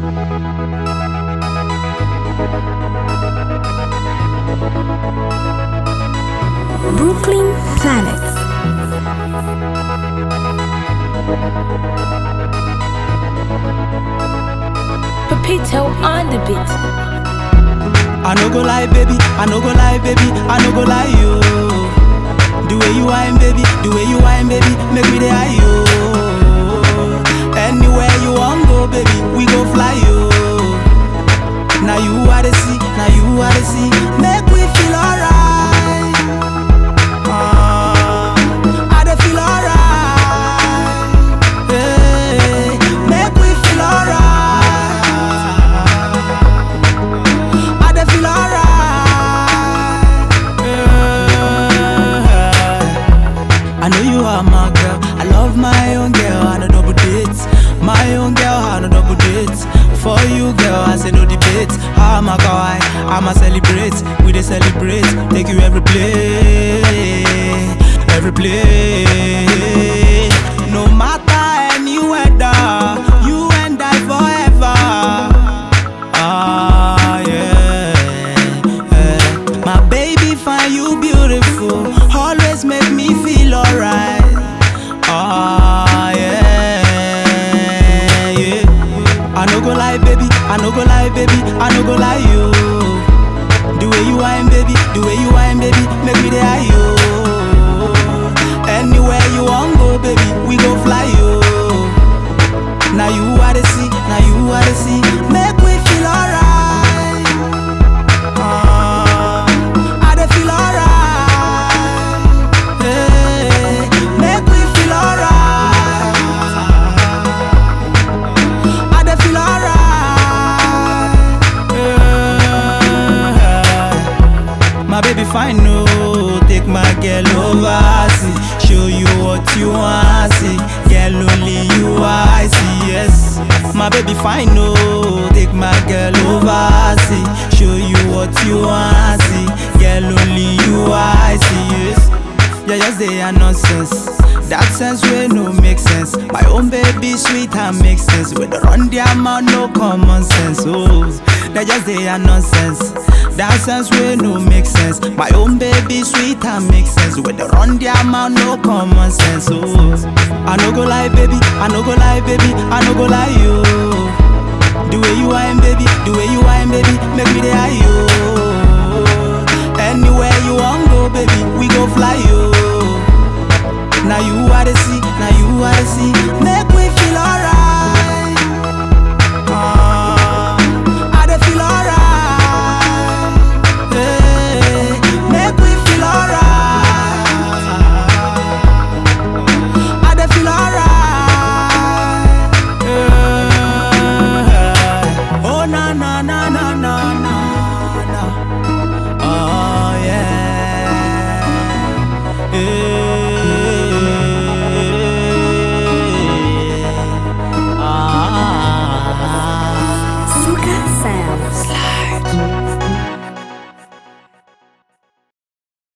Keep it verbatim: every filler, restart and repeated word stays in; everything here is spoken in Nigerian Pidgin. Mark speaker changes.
Speaker 1: Brooklyn Planets.
Speaker 2: Pepito on the beat.
Speaker 3: I no go lie, baby. I no go lie, baby. I no go lie, you. The way you whine, baby. The way you whine, baby. Make me the eye, you. Anywhere you want go, baby. We go fly, you. Now you are the sea. Now you are the sea. Make we feel alright. Uh, I dey feel alright. Hey, make we feel alright. I know you are my girl. I love my own girl. I no double dates. My own girl, I no double dates. For you, girl, I say no debate. I'm a kawaii, I'm a celebrate. We dey celebrate. Take you every place, every place. No matter any weather, you and I forever. Ah yeah, yeah. My baby, find you beautiful. Always make me feel alright. Ah yeah, yeah. I no go lie, baby. I no go lie, baby. I no go lie, you. The way you whine, baby. The way you whine, baby. Make me the eye, you. Anywhere you want go, baby. We go fly, you. Now you are the sea. Now you are the sea. Make we feel alright. Uh, I dey feel alright. Hey, make we feel alright. I dey feel alright. Yeah. My baby fine, no. Take my girl over, see. Show you what you want, see. Girl, only you I see, yes. My baby fine, no. Take my girl over, see. Show you what you want, see. Girl, only you I see, yes. Yeah, yes, they are nonsense. That sense way no make sense. My own baby sweet and make sense. When they run their mouth, no common sense. Oh, they just they are nonsense. That sense way no make sense. My own baby sweet and make sense. When they run their mouth, no common sense. Oh, I no go lie, baby. I no go lie, baby. I no go lie, you.